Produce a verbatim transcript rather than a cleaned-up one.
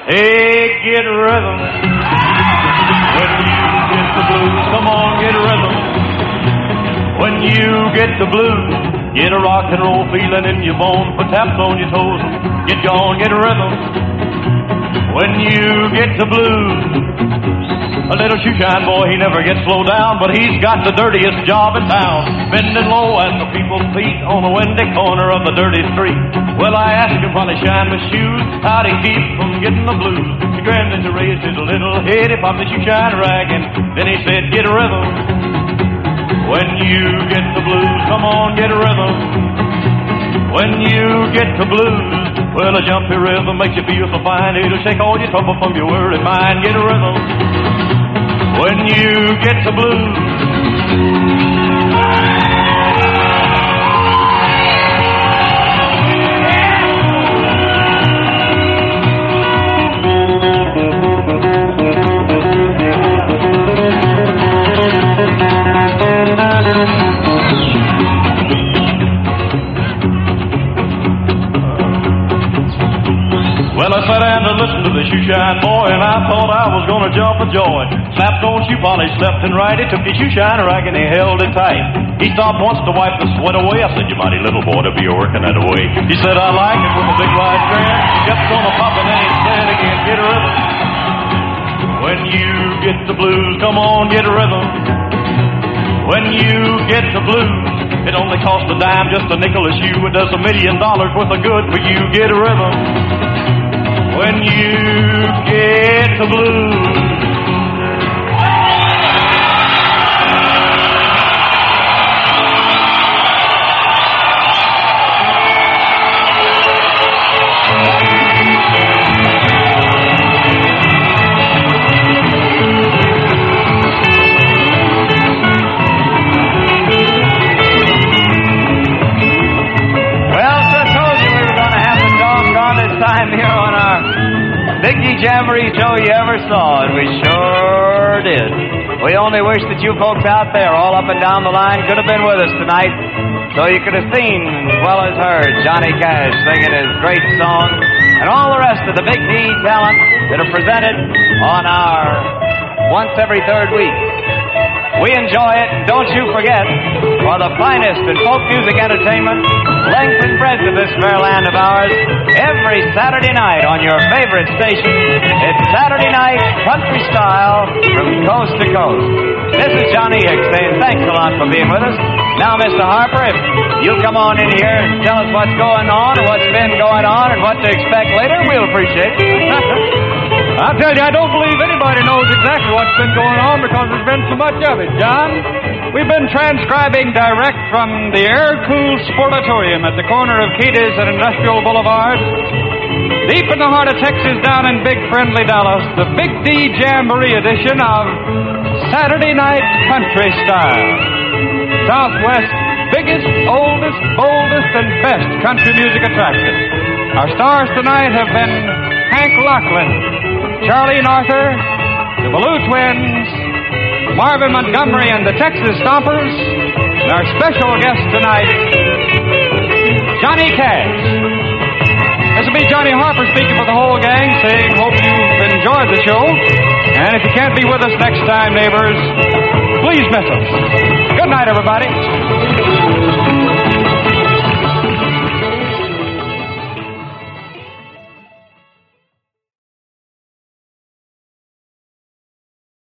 Hey, get rhythm. When you get the blues, come on, get rhythm. When you get the blues, get a rock and roll feeling in your bones, put taps on your toes, get gone, get rhythm. When you get the blues, a little shoeshine boy, he never gets slowed down, but he's got the dirtiest job in town, bending low at the people's feet on the windy corner of the dirty street. Well, I asked him while he shined my shoes, how'd he keep from getting the blues? He grinned and he raised his little head, he popped the shoeshine rag, and then he said, get a rhythm. When you get the blues, come on, get a rhythm. When you get the blues, well, a jumpy rhythm makes you feel so fine, it'll shake all your trouble from your worried mind. Get a rhythm. When you get the blues. Well, I sat down to listen to the shoeshine boy, and I thought I was gonna jump for joy. Slapped on shoe polish left and right, he took his shoeshine rag and he held it tight. He stopped once to wipe the sweat away. I said, you mighty little boy to be working that way. He said, I like it with a big wide grin. Kept on a popping and he said again, get a rhythm. When you get the blues, come on, get a rhythm. When you get the blues, it only costs a dime, just a nickel a shoe. It does a million dollars worth of good for you. Get a rhythm. When you get the blues. Big D Jamboree show you ever saw, and we sure did. We only wish that you folks out there all up and down the line could have been with us tonight, so you could have seen as well as heard Johnny Cash singing his great song and all the rest of the Big D talent that are presented on our once every third week. We enjoy it, and don't you forget, for the finest in folk music entertainment, length and breadth of this fair land of ours, every Saturday night on your favorite station, it's Saturday Night Country Style from coast to coast. This is Johnny Hicks saying thanks a lot for being with us. Now, Mister Harper, if you'll come on in here and tell us what's going on and what's been going on and what to expect later, we'll appreciate it. I'll tell you, I don't believe anybody knows exactly what's been going on because there's been so much of it, John. We've been transcribing direct from the Air-Cooled Sportatorium at the corner of Keatis and Industrial Boulevard, deep in the heart of Texas, down in Big Friendly Dallas, the Big D Jamboree edition of Saturday Night Country Style. Southwest's biggest, oldest, boldest, and best country music attraction. Our stars tonight have been Hank Locklin, Charlie Arthur, the Ballou Twins, Marvin Montgomery and the Texas Stompers, and our special guest tonight, Johnny Cash. This will be Johnny Harper speaking for the whole gang, saying, hope you've enjoyed the show. And if you can't be with us next time, neighbors, please miss us. Good night, everybody.